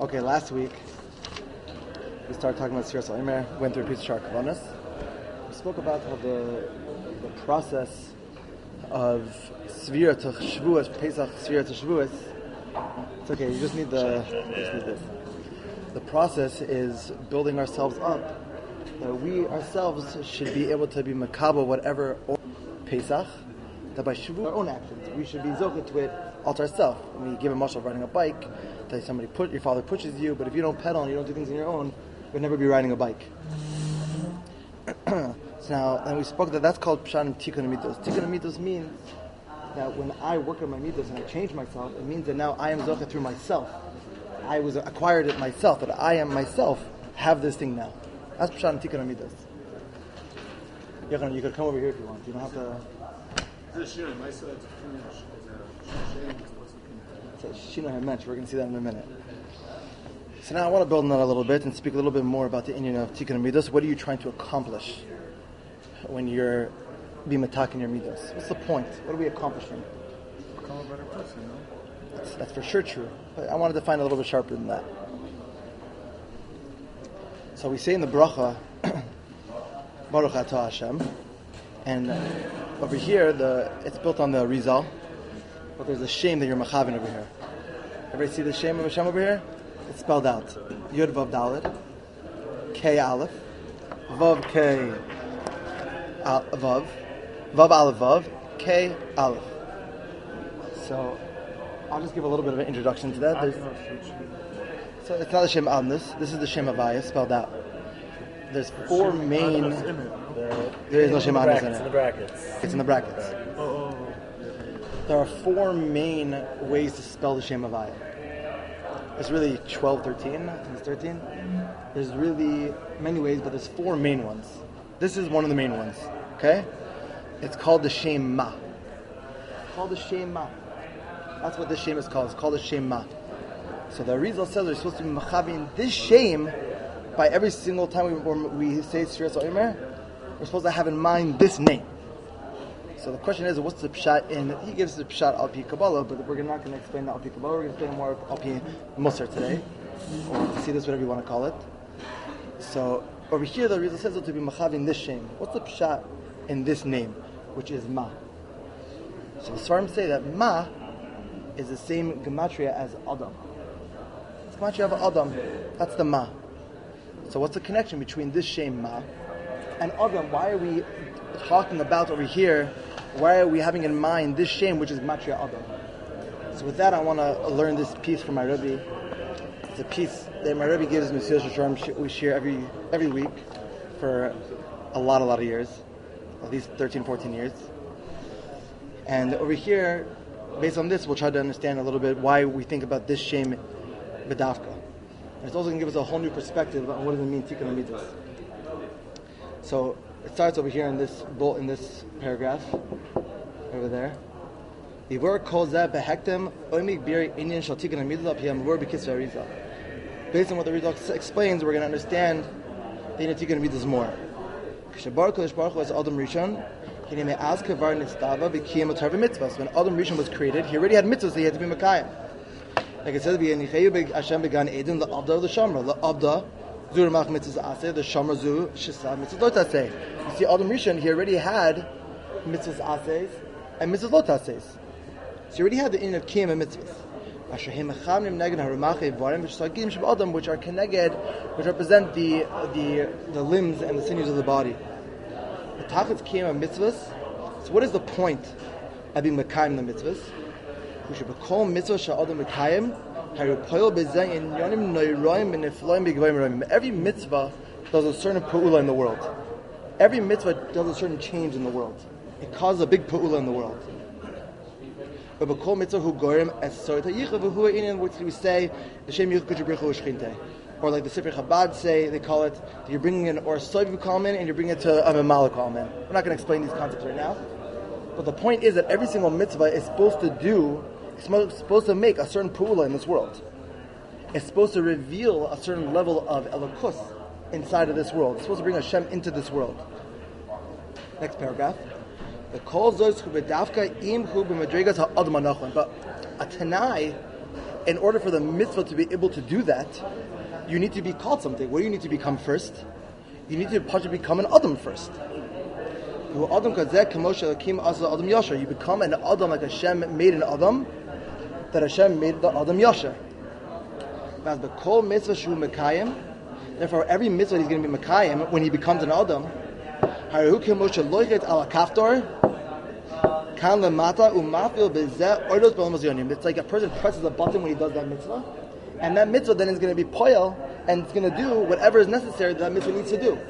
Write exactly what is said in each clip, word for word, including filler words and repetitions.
Okay, last week we started talking about Sfiras Omer, went through a piece of Shar Kavanas. We spoke about how the the process of Svira to Shavuos, Pesach Svira to Shavuos. It's okay. You just need the you just need this. The process is building ourselves up. That we ourselves should be able to be makabel whatever Pesach. That by Shavuot, our own actions, we should be zocheh to it all to ourselves. When you give a mashal of riding a bike, that somebody put your father pushes you, but if you don't pedal and you don't do things on your own, you'll never be riding a bike. So now, and we spoke that that's called pshat and tikkun mitos. Tikkun mitos means that when I work on my mitos and I change myself, it means that now I am zocheh through myself. I was acquired it myself, that I am myself have this thing now. That's pshat and tikkun mitos. You could come over here if you want. You don't have to. It's a Shino Hemench. We're going to see that in a minute. So now I want to build on that a little bit and speak a little bit more about the Inyan of Tikkun Midos. What are you trying to accomplish when you're being matak in your Midos? What's the point? What are we accomplishing? Become a better person, no? That's, that's for sure true. But I wanted to find a little bit sharper than that. So we say in the bracha, Baruch Atah Hashem, and uh, over here, the it's built on the Rizal, but there's a shame that you're machavin over here. Everybody see the shame of Hashem over here? It's spelled out. Yud Vav Daled, K Aleph, Vav K Al, Vav, Vav Aleph Vav, K Aleph. So, I'll just give a little bit of an introduction to that. There's, so it's not the Shem Adnus. This is the Shem Havaya, spelled out. There's four main. The, there is no Shem Adnus in it. It's in the brackets. It's in the brackets. Oh, There are four main ways to spell the Shem Havaya. There's really twelve, thirteen. I think it's thirteen. There's really many ways, but there's four main ones. This is one of the main ones. Okay? It's called the Shem Ma. It's called the Shem Ma. That's what this Shem is called. It's called the Shem Ma. So the Arizal says we're supposed to be machavin this Shem by every single time we, we say Sfiras Omer. We're supposed to have in mind this name. So the question is, what's the pshat in? He gives the pshat al pi Kabbalah, but we're not going to explain the al pi Kabbalah. We're going to explain more al pi Musar today, or to see this, whatever you want to call it. So over here, the Rizal says to be machavin this Shem. What's the pshat in this name, which is Ma? So the Svarim say that Ma is the same gematria as Adam. It's gematria of Adam. That's the Ma. So what's the connection between this Shem Ma and Adam? Why are we talking about over here? Why are we having in mind this Shem, which is gematria Adam? So with that, I want to learn this piece from my Rebbe. It's a piece that my Rebbe gives Mesilas Yesharim. We share every every week for a lot, a lot of years, at least thirteen, fourteen years. And over here, based on this, we'll try to understand a little bit why we think about this Shem B'davka. And it's also going to give us a whole new perspective on what does it mean Tikkun Midos. So it starts over here in this bolt in this paragraph over there. Based on what the Rizal explains, we're going to understand the Tikkun Midos more. When Adam Rishon was created, he already had mitzvahs, so he had to be Mekayim. Like it says, Hashem began Eden, the Abda of the Shamra. The Abda, Zur Mach mitzvahs aseh, the Shamra Zu, Shisa mitzvahs lo taseh. You see, Adam Rishon, he already had mitzvahs aseh and mitzvahs lo taseh. So he already had the in of Kiyam and mitzvahs. Which are keneged, which represent the the the limbs and the sinews of the body. The tachlis Kiyam and mitzvahs. So what is the point of being Mekayim the mitzvahs? We should be called mitzvah sha'adam Mekayim. Every mitzvah does a certain pa'ula in the world. Every mitzvah does a certain change in the world. It causes a big pa'ula in the world. But we call mitzvah hu goyim as sorta yicha v'hu in which we say the shem yicha k'jibricha u'shchinte. Or like the Sefer Chabad say, they call it that you're bringing in or soiv kalman and you're bringing it to a mamala kalman. We're not going to explain these concepts right now. But the point is that every single mitzvah is supposed to do, it's supposed to make a certain pu'ula in this world. It's supposed to reveal a certain level of elokus inside of this world. It's supposed to bring Hashem into this world. Next paragraph. The kol zos hu bedavka im hu b'madrigas ha'adam anachon. But a tanai in order for the mitzvah to be able to do that, you need to be called something. What do you need to become first? You need to become an Adam first. You become an Adam like Hashem made an Adam, that Hashem made the Adam Yasher. Therefore, every mitzvah he's going to be Mekayim when he becomes an Adam. It's like a person presses a button when he does that mitzvah, and that mitzvah then is going to be poil, and it's going to do whatever is necessary that, that mitzvah needs to do.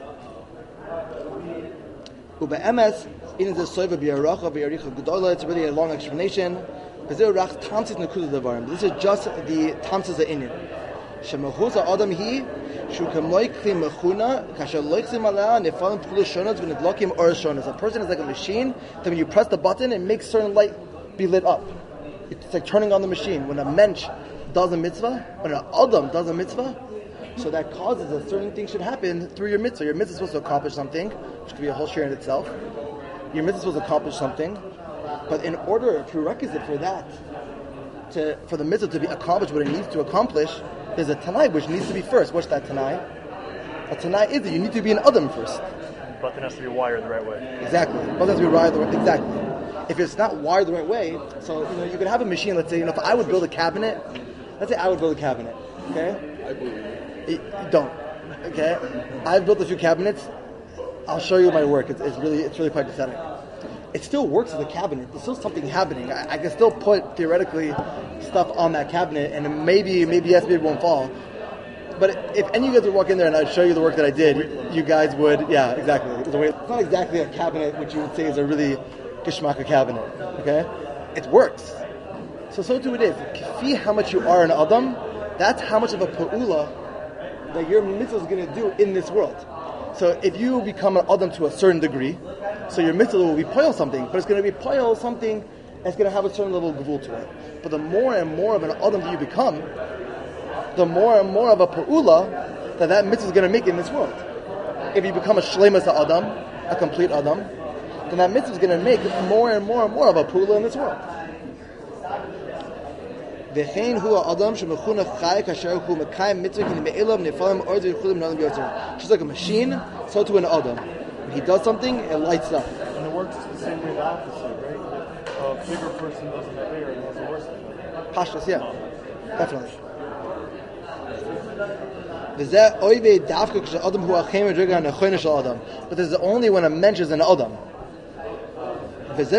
It's really a long explanation. This is just the tamsis of inyan. Shemachus Adam he shukamoy kli mechuna kasher loichzim aleh nefalim pulu shonas v'nidlokim or shonas. A person is like a machine that when you press the button, it makes certain light be lit up. It's like turning on the machine. When a mensch does a mitzvah, when an Adam does a mitzvah, so that causes a certain thing should happen through your mitzvah. Your mitzvah is supposed to accomplish something, which could be a whole share in itself. Your mitzvah is supposed to accomplish something, but in order, a prerequisite for that, to for the mitzvah to be accomplished what it needs to accomplish, there's a tanai which needs to be first. What's that tanai? A tanai is that you need to be an Adam first. The button has to be wired the right way. Exactly. The button has to be wired the right exactly. If it's not wired the right way, so you know you could have a machine. Let's say you know if I would build a cabinet, let's say I would build a cabinet. Okay. I believe it. Don't. Okay. I've built a few cabinets. I'll show you my work. It's, it's really it's really quite pathetic. It still works as a cabinet. There's still something happening. I, I can still put, theoretically, stuff on that cabinet, and maybe, maybe yes, maybe it won't fall. But if any of you guys would walk in there and I'd show you the work that I did, you guys would, yeah, exactly. It's, a weight, it's not exactly a cabinet, which you would say is a really geshmaka cabinet, okay? It works. So, so too it is. Kifi, how much you are an Adam, that's how much of a pa'ula that your mitzvah is going to do in this world. So if you become an Adam to a certain degree, so your mitzvah will be poil something, but it's going to be poil something that's going to have a certain level of gevul to it. But the more and more of an Adam that you become, the more and more of a pa'ula that that mitzvah is going to make in this world. If you become a shleimus Adam, a complete Adam, then that mitzvah is going to make more and more and more of a pa'ula in this world. Just like a machine, so to an Adam. When he does something, it lights up. And it works the same way the opposite, right? A bigger person doesn't have hair and has a worse thing. Pashtas, yeah. Definitely. But this is only when a mensch is an Adam. But this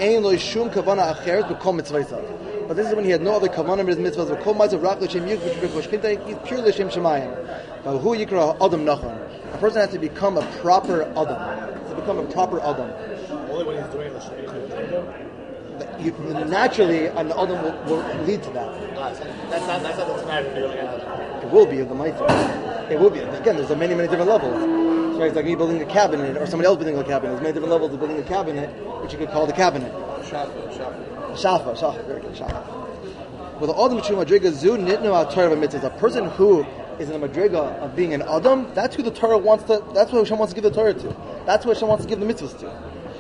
is when he had no other kavanah with his mitzvahs. He's purely Shem Shemayim. But who yikra Adam nachon? A person has to become a proper Adam. To become a proper Adam. Only when he's doing the You, naturally, an Adam will, will lead to that. That's not that's not the time for doing it. It will be the mitzvah. It will be. Again, there's many, many different levels. So it's like me building a cabinet, or somebody else building a cabinet. There's many different levels of building a cabinet, which you could call the cabinet. Shafa, shafa. Shafa, shafa, very good, shafa. With the Adam Shu Madriga Zu Nitnu HaTorah V'Mitzvahs, a person who is in a Madriga of being an Adam, that's who the Torah wants to, that's who Hashem wants to give the Torah to. That's who Hashem wants to give the mitzvahs to.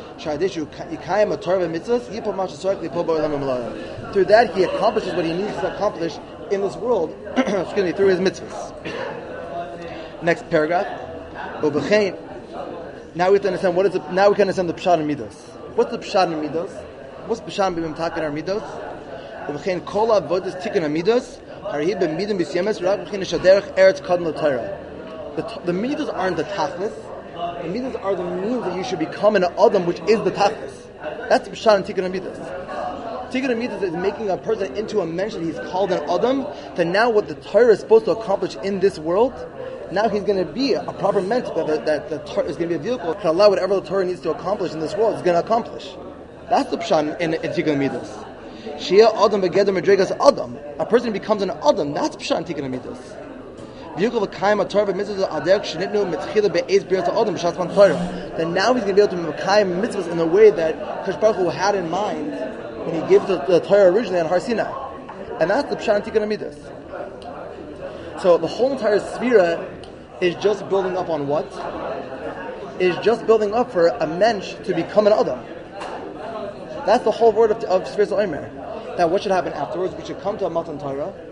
Through that, he accomplishes what he needs to accomplish in this world, excuse me, through his mitzvahs. Next paragraph. Now we have to understand what is the, now we can understand the Pshat and Midos. What's the Pshat and Midos? What's Pshat and Midos and Midos? Ubchein kol avodas tikkun midos harhi b'midim b'syemes rak ubchein shaderech eretz kadmon l'Torah. The the midos aren't the tachlis. The midos are the means that you should become an Adam, which is the tachlis. That's the Pshat and tikkun midos. Tikkun midos is making a person into a mensch that he's called an Adam. That now what the Torah is supposed to accomplish in this world, now he's going to be a proper mensch that the, that the Torah is going to be a vehicle to allow whatever the Torah needs to accomplish in this world is going to accomplish. That's the Pshat in, in Tikkun midos. Shia Adam begeder Madrigas Adam. A person becomes an Adam. That's Pshat and Tikkun midos. Vehicle of Kaim Torah mitzvahs Adek Shenitnu Mitzchila Be'ez Birat Adam B'Shatman Torah. Then now he's going to be able to make mitzvahs in the way that Kadosh Baruch Hu had in mind when he gave the, the Torah originally on Har Sinai. And that's the Pshat and Tikkun midos. So the whole entire Sphira is just building up on what? Is just building up for a mensch to become an Adam. That's the whole word of, of Sfiras Omer. That what should happen afterwards? We should come to a Matan Torah.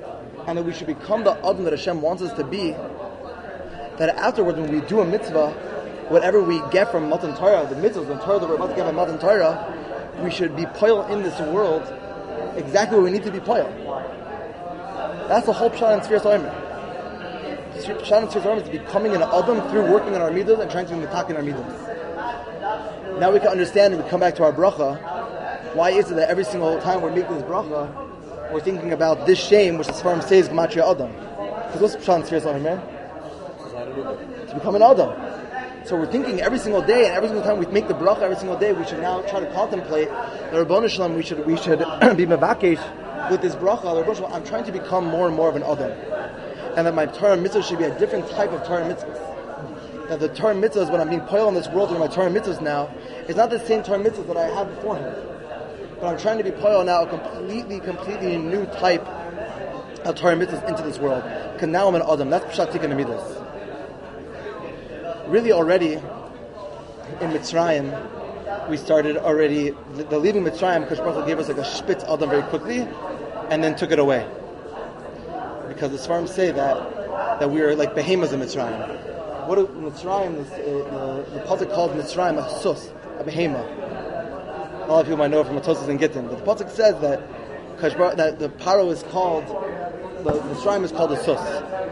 and that we should become the Adam that Hashem wants us to be, that afterwards when we do a mitzvah, whatever we get from Matan Torah, the mitzvahs, the Torah that we're about to get from Matan Torah, we should be poil in this world exactly what we need to be poil. That's the whole pshat in Sfiras Omer. Pshat in Sfiras Omer is becoming an Adam through working on our mitzvahs and trying to be metak in our mitzvahs. Now we can understand and we come back to our bracha. Why is it that every single time we're making this bracha, we're thinking about this shame, which the Sfarim says Gematria Adam? Because what's pshat in Sfiras Omer? To become an Adam. So we're thinking every single day, and every single time we make the bracha, every single day, we should now try to contemplate the Rabbanu Shalom. We should we should be mevakesh with this bracha. The Rabbanu Shalom, I'm trying to become more and more of an Adam, and that my Torah mitzvah should be a different type of Torah mitzvahs. That the Torah mitzvahs, when I'm being poil in this world with my Torah mitzvahs now, is not the same Torah mitzvahs that I had beforehand. But I'm trying to be poil now a completely, completely new type of Torah mitzvahs into this world. Because now I'm an Adam. That's pshat tikkun midas. Really already in Mitzrayim, we started already, the, the leaving Mitzrayim, because Baruch Hu gave us like a spitz Adam very quickly, and then took it away. Because the Sfarim say that that we are like behemoths in Mitzrayim. What do Mitzrayim, this, uh, the, the pasuk called Mitzrayim a sus, a behemoth. A lot of people might know it from Atosis and Gittin, but the pasuk says that, that the Paro is called, the Mitzrayim is called a sus.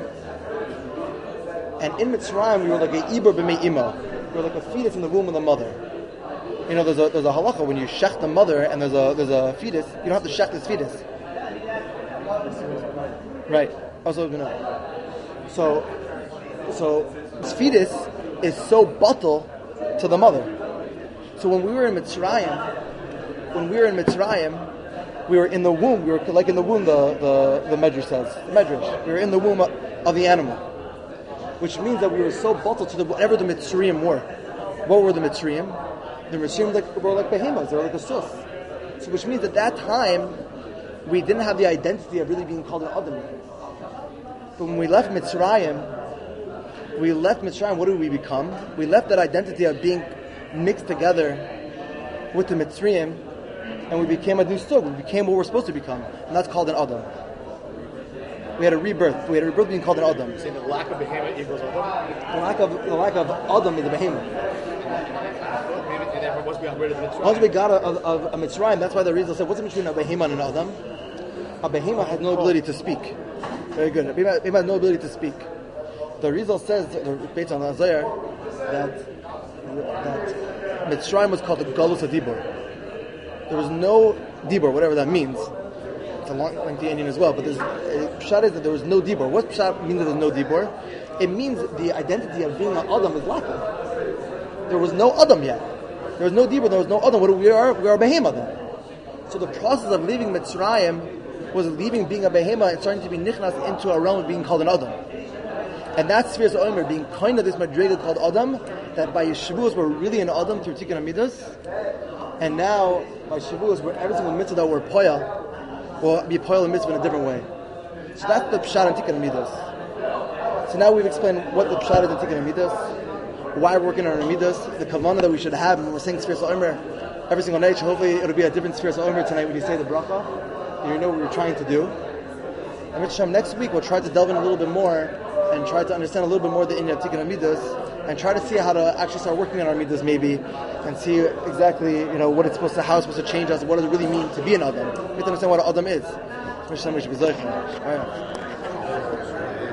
And in Mitzrayim, we were like a Iber b'mei imo. We were like a fetus in the womb of the mother. You know, there's a there's a halacha when you shech the mother and there's a there's a fetus. You don't have to shech this fetus. Right. Also, you know. So, so this fetus is so bottle to the mother. So when we were in Mitzrayim, when we were in Mitzrayim, we were in the womb. We were like in the womb. The the the Medrash says the Medrash. We were in the womb of, of the animal. Which means that we were so bottled to the, whatever the Mitzrayim were. What were the Mitzrayim? The Mitzrayim like, were like behemoths, they were like a sus. So which means at that time, we didn't have the identity of really being called an Adam yet. But when we left Mitzrayim, we left Mitzrayim, what did we become? We left that identity of being mixed together with the Mitzrayim, and we became a new sug. We became what we're supposed to become, and that's called an Adam. We had a rebirth. We had a rebirth being called an Adam. Saying the lack of behemoth equals Adam? The lack of the lack of Adam is a behemoth. And therefore, once we got rid of the Mitzrayim. Once we got a, a, a Mitzrayim, that's why the Rizal said, what's the between a behemoth and an Adam? A behemoth has no ability to speak. Very good. A behemoth has no ability to speak. The Rizal says, based on Isaiah, that that Mitzrayim was called the Galus Adibur. There was no Dibur, whatever that means. A long, lengthy Indian as well, but there's uh, pshat is that there was no dibur. What pshat means that there's no dibur? It means the identity of being an Adam is lacking. There was no Adam yet. There was no dibur. There was no Adam. What we are? We are a behemoth then. So the process of leaving Mitzrayim was leaving being a behemoth and starting to be nichnas into a realm of being called an Adam. And that's Sfiras Omer, being kind of this madrega called Adam. That by Shavuos we're really an Adam through Tikkun Amidas, and now by Shavuos we're every single mitzvah that we're poya. Will be poil and mitzvah in a different way. So that's the pshat and tikkun midas. So now we've explained what the pshat is in tikkun midas, why we're working on our midas, the kavanah that we should have when we're saying Sfiras Omer every single night. Hopefully it'll be a different Sfiras Omer tonight when you say the bracha. You know what we're trying to do. And Mitzvah next week we'll try to delve in a little bit more and try to understand a little bit more the inyan of tikkun midas and try to see how to actually start working on our midas maybe and see exactly, you know, what it's supposed to, how it's supposed to change us, what does it really mean to be an Adam. We have to understand what an Adam is. All right.